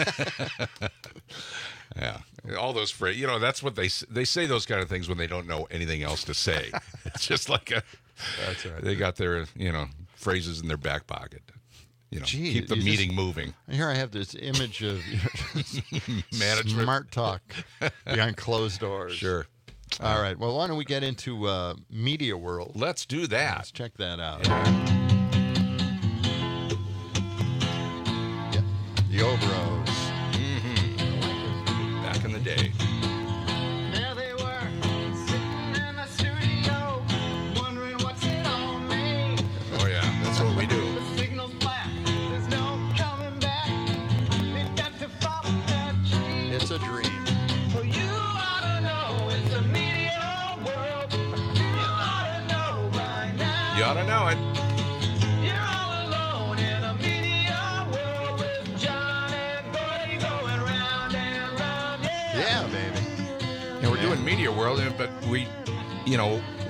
Yeah, all those phrases. You know, that's what they say those kind of things when they don't know anything else to say. It's just like That's right. they got their phrases in their back pocket. Gee, Keep the you meeting moving. Here I have this image of Management. smart talk behind closed doors. Sure. All right. Well, why don't we get into Media World? Let's do that. Let's check that out. The Obros. Back in the day. There they were, sitting in the studio, wondering what's it all mean. Oh yeah, that's what we do. The signal's black, there's no coming back. They've got to follow that tree. It's a dream. Well, you ought to know it's a media world. You ought to know by now. You ought to know it. You're all alone in a media world with John and Gordy going round and round. Yeah, baby. Yeah, we're doing Media World, but we,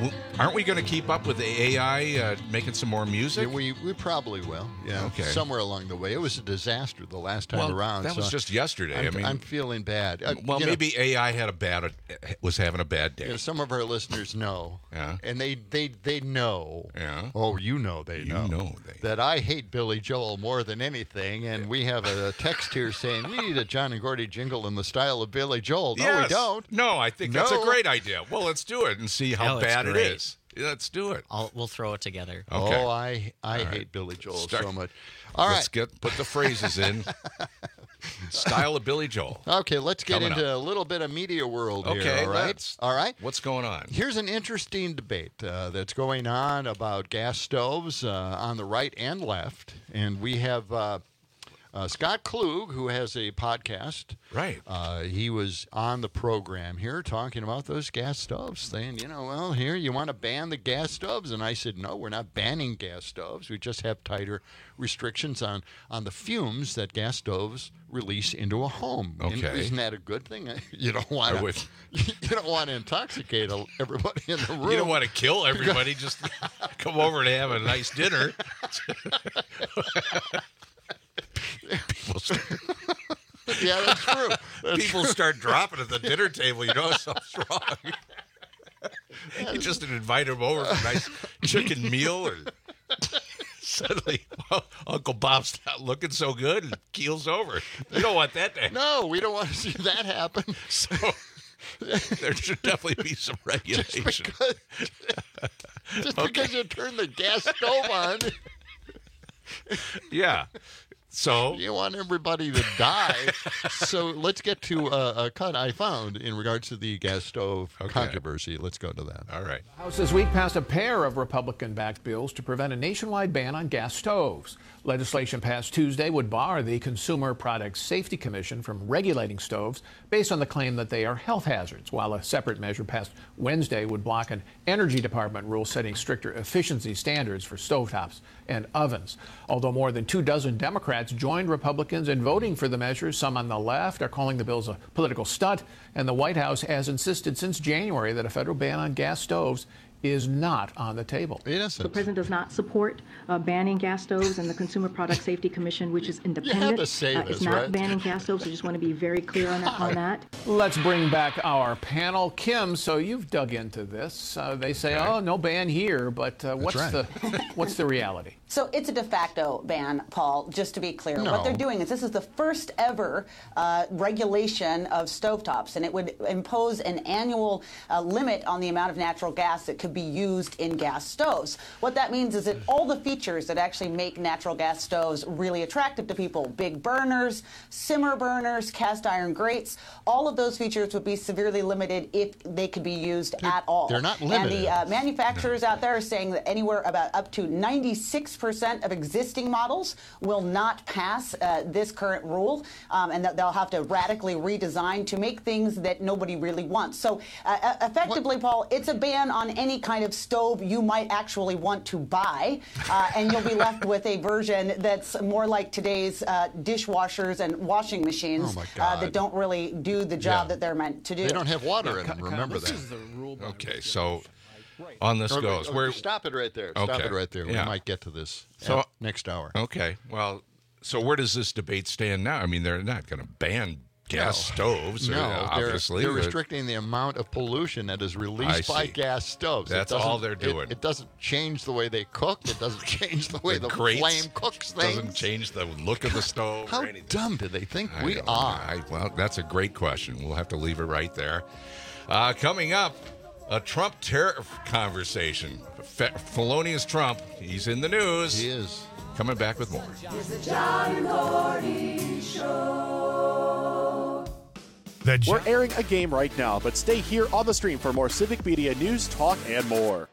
aren't we going to keep up with the AI making some more music? Yeah, we probably will. Yeah. Okay. Somewhere along the way, it was a disaster the last time around. That was just yesterday. I'm feeling bad. Maybe AI was having a bad day. Some of our listeners know. Yeah. And they know. Yeah. Oh, they know. That I hate Billy Joel more than anything. And we have a text here saying we need a John and Gordy jingle in the style of Billy Joel. No, we don't. No, I think that's a great idea. Well, let's do it and see how bad it is. Let's do it. We'll throw it together. Okay. Oh, I hate Billy Joel so much. All right. Let's put the phrases in. Style of Billy Joel. Okay, let's get into a little bit of media world here. Okay, all right. All right. What's going on? Here's an interesting debate that's going on about gas stoves on the right and left, and we have Scott Klug, who has a podcast. Right. He was on the program here talking about those gas stoves, saying, here, you want to ban the gas stoves? And I said, no, we're not banning gas stoves. We just have tighter restrictions on the fumes that gas stoves release into a home. Okay. Isn't that a good thing? You don't want to intoxicate everybody in the room. You don't want to kill everybody. Just come over and have a nice dinner. Yeah, that's true. People start dropping at the dinner table. You know something's wrong. You just invite them over for a nice chicken meal, and suddenly Uncle Bob's not looking so good and keels over. You don't want that to happen. No, we don't want to see that happen. So there should definitely be some regulation. Just because you turn the gas stove on. Yeah. So you want everybody to die. So let's get to a cut I found in regards to the gas stove controversy. Let's go to that. All right. The House this week passed a pair of Republican-backed bills to prevent a nationwide ban on gas stoves. Legislation passed Tuesday would bar the Consumer Product Safety Commission from regulating stoves based on the claim that they are health hazards, while a separate measure passed Wednesday would block an Energy Department rule setting stricter efficiency standards for stovetops and ovens. Although more than 24 Democrats joined Republicans in voting for the measures, some on the left are calling the bills a political stunt, and the White House has insisted since January that a federal ban on gas stoves is not on the table. The president does not support banning gas stoves, and the Consumer Product Safety Commission, which is independent, You have to say this, is not right? banning gas stoves. I just want to be very clear on that. Let's bring back our panel. Kim, so you've dug into this. They say, oh, no ban here, but what's the reality? So it's a de facto ban, Paul, just to be clear. No. What they're doing is this is the first ever regulation of stovetops, and it would impose an annual limit on the amount of natural gas that could be used in gas stoves. What that means is that all the features that actually make natural gas stoves really attractive to people, big burners, simmer burners, cast iron grates, all of those features would be severely limited if they could be used at all. They're not limited. And the manufacturers out there are saying that anywhere about up to 96% of existing models will not pass this current rule, and that they'll have to radically redesign to make things that nobody really wants. So effectively, Paul, it's a ban on any kind of stove you might actually want to buy, and you'll be left with a version that's more like today's dishwashers and washing machines that don't really do the job that they're meant to do. They don't have water in them, remember that. Okay, so on this goes. Stop it right there. Okay. Stop it right there. Yeah. We might get to this next hour. Okay, well, so where does this debate stand now? I mean, they're not going to ban gas stoves, obviously. They're restricting the amount of pollution that is released by gas stoves. That's all they're doing. It doesn't change the way they cook. It doesn't change the way the grates flame cooks things. Doesn't change the look of the stove. How or anything. dumb do they think we don't are? know. Well, that's a great question. We'll have to leave it right there. Coming up, a Trump tariff conversation. Felonious Trump. He's in the news. He is. Coming back with more. It's the John Gordy Show. We're airing a game right now, but stay here on the stream for more Civic Media news, talk, and more.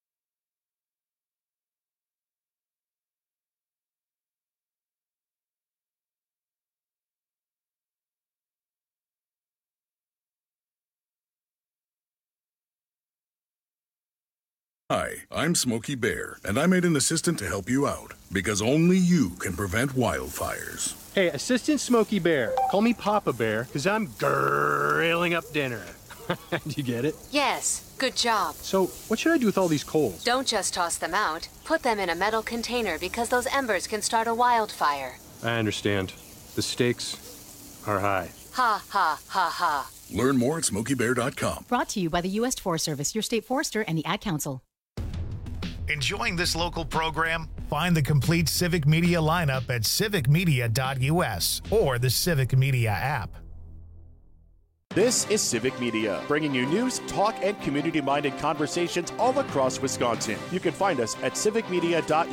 Hi, I'm Smokey Bear, and I made an assistant to help you out, because only you can prevent wildfires. Hey, Assistant Smokey Bear. Call me Papa Bear, because I'm grilling up dinner. Did you get it? Yes, good job. So, what should I do with all these coals? Don't just toss them out. Put them in a metal container because those embers can start a wildfire. I understand. The stakes are high. Ha, ha, ha, ha. Learn more at SmokeyBear.com. Brought to you by the U.S. Forest Service, your state forester, and the Ad Council. Enjoying this local program? Find the complete Civic Media lineup at civicmedia.us or the Civic Media app. This is Civic Media, bringing you news, talk, and community-minded conversations all across Wisconsin. You can find us at civicmedia.us